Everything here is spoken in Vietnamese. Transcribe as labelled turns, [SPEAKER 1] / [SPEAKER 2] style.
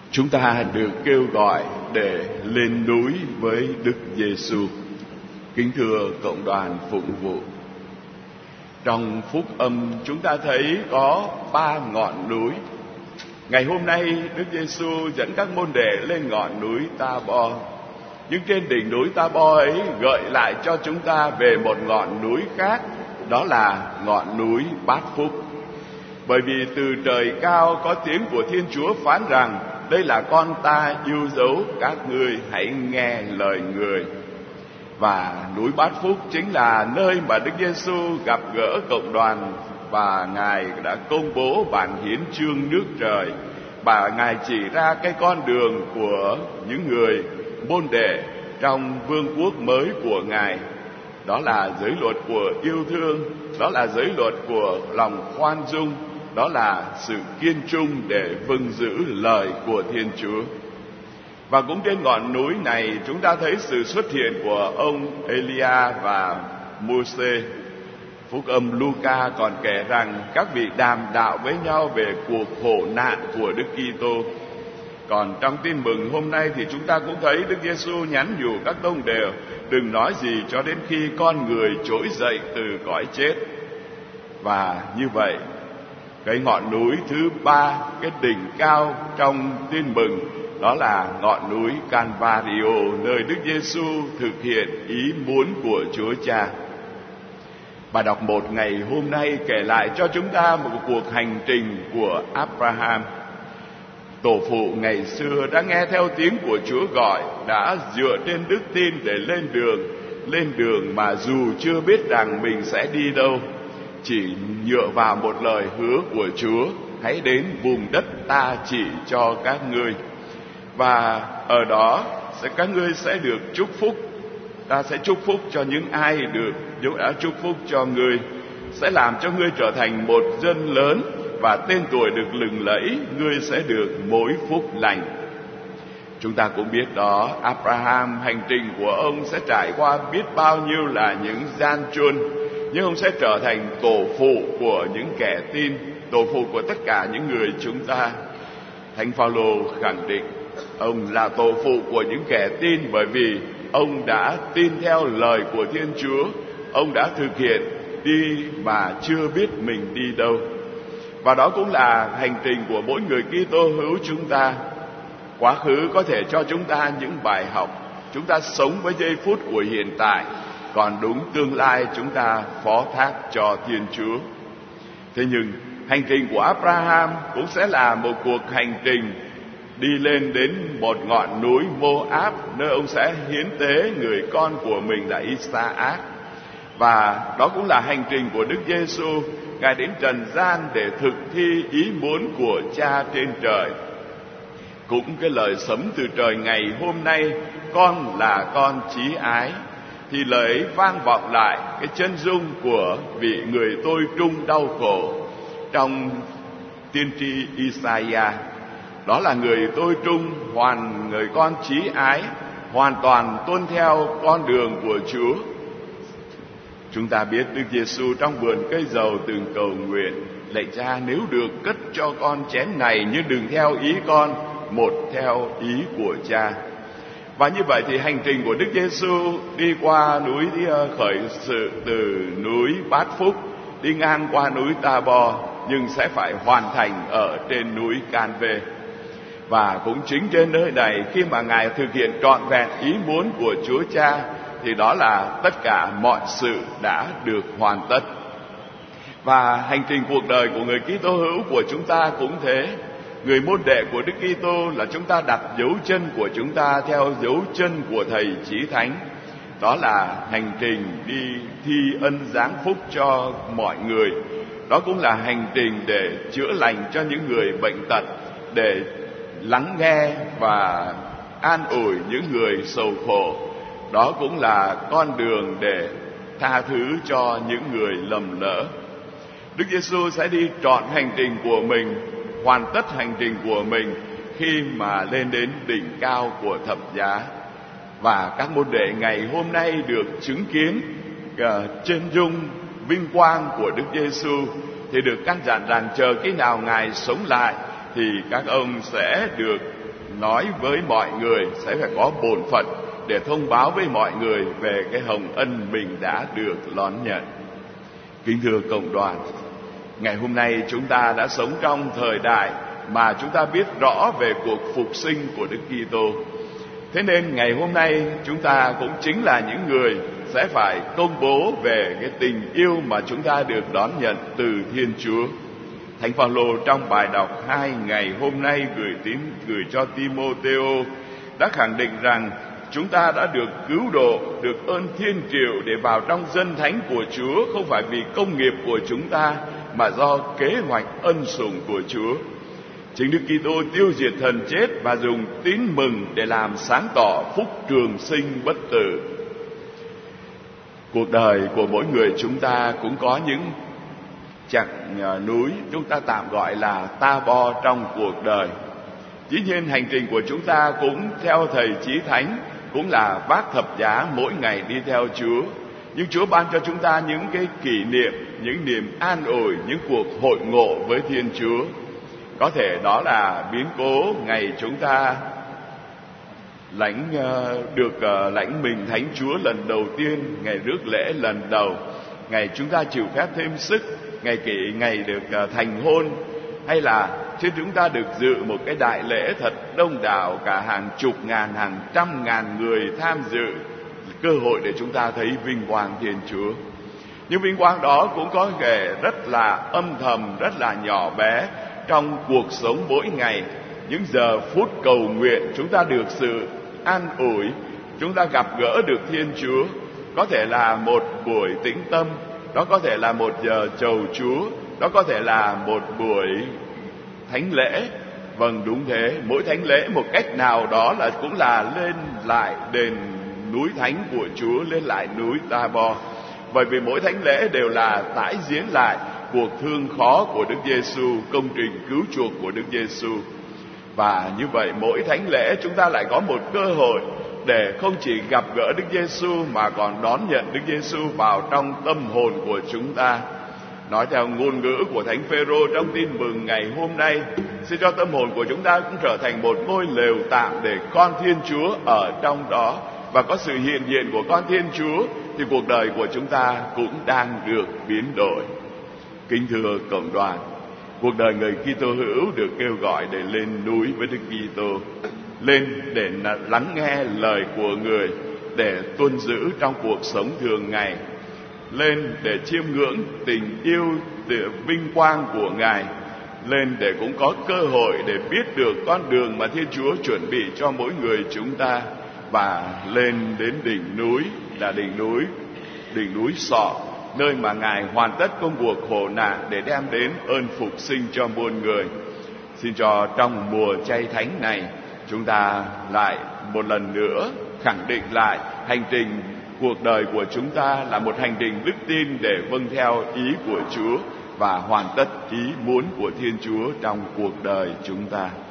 [SPEAKER 1] Chúng ta được kêu gọi để lên núi với Đức Giêsu. Kính thưa cộng đoàn phụng vụ, trong phúc âm chúng ta thấy có 3 ngọn núi. Ngày hôm nay Đức Giêsu dẫn các môn đệ lên ngọn núi Ta-bo. Nhưng trên đỉnh núi Ta-bo ấy gợi lại cho chúng ta về một ngọn núi khác, đó là ngọn núi Bát Phúc. Bởi vì từ trời cao có tiếng của Thiên Chúa phán rằng: đây là con ta yêu dấu, các ngươi hãy nghe lời người. Và núi Bát Phúc chính là nơi mà Đức Giêsu gặp gỡ cộng đoàn, và Ngài đã công bố bản hiến chương nước trời, và Ngài chỉ ra cái con đường của những người môn đệ trong vương quốc mới của Ngài. Đó là giới luật của yêu thương, đó là giới luật của lòng khoan dung, đó là sự kiên trung để vâng giữ lời của Thiên Chúa. Và cũng trên ngọn núi này chúng ta thấy sự xuất hiện của ông Elia và Mô-sê. Phúc âm Luca còn kể rằng các vị đàm đạo với nhau về cuộc khổ nạn của Đức Kitô. Còn trong tin mừng hôm nay thì chúng ta cũng thấy Đức Giêsu nhắn nhủ các tông đồ đừng nói gì cho đến khi con người trỗi dậy từ cõi chết. Và như vậy, cái ngọn núi thứ 3, cái đỉnh cao trong tin mừng, đó là ngọn núi Calvario, nơi Đức Giêsu thực hiện ý muốn của Chúa Cha. Bài đọc 1 ngày hôm nay kể lại cho chúng ta một cuộc hành trình của Abraham. Tổ phụ ngày xưa đã nghe theo tiếng của Chúa gọi, đã dựa trên đức tin để lên đường mà dù chưa biết rằng mình sẽ đi đâu, chỉ dựa vào một lời hứa của Chúa: hãy đến vùng đất ta chỉ cho các ngươi, và ở đó các ngươi sẽ được chúc phúc. Ta sẽ chúc phúc cho những ai được Chúa đã chúc phúc cho ngươi, sẽ làm cho ngươi trở thành một dân lớn, và tên tuổi được lừng lẫy, ngươi sẽ được mối phúc lành. Chúng ta cũng biết đó, Abraham, hành trình của ông sẽ trải qua biết bao nhiêu là những gian truân, nhưng ông sẽ trở thành tổ phụ của những kẻ tin, tổ phụ của tất cả những người chúng ta. Thánh Phaolô khẳng định ông là tổ phụ của những kẻ tin, bởi vì ông đã tin theo lời của Thiên Chúa, ông đã thực hiện đi mà chưa biết mình đi đâu. Và đó cũng là hành trình của mỗi người Kitô hữu chúng ta. Quá khứ có thể cho chúng ta những bài học, chúng ta sống với giây phút của hiện tại, còn đúng tương lai chúng ta phó thác cho Thiên Chúa. Thế nhưng hành trình của Abraham cũng sẽ là một cuộc hành trình đi lên đến một ngọn núi Moab, nơi ông sẽ hiến tế người con của mình là Isaac. Và đó cũng là hành trình của Đức Giêsu, Ngài đến trần gian để thực thi ý muốn của Cha trên trời. Cũng cái lời sấm từ trời ngày hôm nay: con là con chí ái, thì lời ấy vang vọng lại cái chân dung của vị người tôi trung đau khổ trong tiên tri Isaiah. Đó là người tôi trung, người con chí ái, hoàn toàn tuân theo con đường của Chúa. Chúng ta biết Đức Giêsu trong vườn cây dầu từng cầu nguyện: lạy Cha, nếu được cất cho con chén này, nhưng đừng theo ý con, một theo ý của Cha. Và như vậy thì hành trình của Đức Giêsu đi qua núi khởi sự từ núi Bát Phúc, đi ngang qua núi Ta-bo, nhưng sẽ phải hoàn thành ở trên núi Can-vê. Và cũng chính trên nơi này, khi mà Ngài thực hiện trọn vẹn ý muốn của Chúa Cha, thì đó là tất cả mọi sự đã được hoàn tất. Và hành trình cuộc đời của người Kitô hữu của chúng ta cũng thế. Người môn đệ của Đức Kitô là chúng ta đặt dấu chân của chúng ta theo dấu chân của Thầy Chí Thánh. Đó là hành trình đi thi ân giáng phúc cho mọi người. Đó cũng là hành trình để chữa lành cho những người bệnh tật, để lắng nghe và an ủi những người sầu khổ. Đó cũng là con đường để tha thứ cho những người lầm lỡ. Đức Giêsu sẽ đi trọn hành trình của mình, hoàn tất hành trình của mình khi mà lên đến đỉnh cao của thập giá. Và các môn đệ ngày hôm nay được chứng kiến chân dung vinh quang của Đức Giêsu, thì được căn dặn rằng chờ khi nào Ngài sống lại thì các ông sẽ được nói với mọi người, sẽ phải có bổn phận để thông báo với mọi người về cái hồng ân mình đã được đón nhận. Kính thưa cộng đoàn, ngày hôm nay chúng ta đã sống trong thời đại mà chúng ta biết rõ về cuộc phục sinh của Đức Kitô. Thế nên ngày hôm nay chúng ta cũng chính là những người sẽ phải công bố về cái tình yêu mà chúng ta được đón nhận từ Thiên Chúa. Thánh Phaolô trong bài đọc 2 ngày hôm nay gửi cho Timôthêô đã khẳng định rằng chúng ta đã được cứu độ, được ơn thiên triệu để vào trong dân thánh của Chúa, không phải vì công nghiệp của chúng ta mà do kế hoạch ân sủng của Chúa. Chính Đức Kitô tiêu diệt thần chết và dùng tín mừng để làm sáng tỏ phúc trường sinh bất tử. Cuộc đời của mỗi người chúng ta cũng có những chặng núi chúng ta tạm gọi là ta bo trong cuộc đời. Dĩ nhiên hành trình của chúng ta cũng theo thầy Chí Thánh cũng là vác thập giá mỗi ngày đi theo Chúa. Nhưng Chúa ban cho chúng ta những cái kỷ niệm, những niềm an ủi, những cuộc hội ngộ với Thiên Chúa. Có thể đó là biến cố ngày chúng ta được lãnh mình Thánh Chúa lần đầu tiên, ngày rước lễ lần đầu, ngày chúng ta chịu phép thêm sức, ngày được thành hôn, hay là chứ chúng ta được dự một cái đại lễ thật đông đảo, cả hàng chục ngàn, hàng trăm ngàn người tham dự, cơ hội để chúng ta thấy vinh quang Thiên Chúa. Nhưng vinh quang đó cũng có thể rất là âm thầm, rất là nhỏ bé trong cuộc sống mỗi ngày. Những giờ phút cầu nguyện chúng ta được sự an ủi, chúng ta gặp gỡ được Thiên Chúa. Có thể là một buổi tĩnh tâm, đó có thể là một giờ chầu Chúa, đó có thể là một buổi thánh lễ. Vâng, đúng thế, mỗi thánh lễ một cách nào đó là cũng là lên lại đền núi thánh của Chúa, lên lại núi Ta-bo. Bởi vì mỗi thánh lễ đều là tái diễn lại cuộc thương khó của Đức Giêsu, công trình cứu chuộc của Đức Giêsu. Và như vậy mỗi thánh lễ chúng ta lại có một cơ hội để không chỉ gặp gỡ Đức Giêsu mà còn đón nhận Đức Giêsu vào trong tâm hồn của chúng ta. Nói theo ngôn ngữ của Thánh Phêrô trong tin mừng ngày hôm nay, xin cho tâm hồn của chúng ta cũng trở thành một ngôi lều tạm để con Thiên Chúa ở trong đó. Và có sự hiện diện của con Thiên Chúa thì cuộc đời của chúng ta cũng đang được biến đổi. Kính thưa cộng đoàn, cuộc đời người Kitô hữu được kêu gọi để lên núi với Đức Kitô, lên để lắng nghe lời của người, để tuân giữ trong cuộc sống thường ngày, lên để chiêm ngưỡng tình yêu vinh quang của Ngài, lên để cũng có cơ hội để biết được con đường mà Thiên Chúa chuẩn bị cho mỗi người chúng ta, và lên đến đỉnh núi là đỉnh núi Sọ, nơi mà Ngài hoàn tất công cuộc khổ nạn để đem đến ơn phục sinh cho muôn người. Xin cho trong mùa chay thánh này, chúng ta lại một lần nữa khẳng định lại hành trình cuộc đời của chúng ta là một hành trình đức tin để vâng theo ý của Chúa và hoàn tất ý muốn của Thiên Chúa trong cuộc đời chúng ta.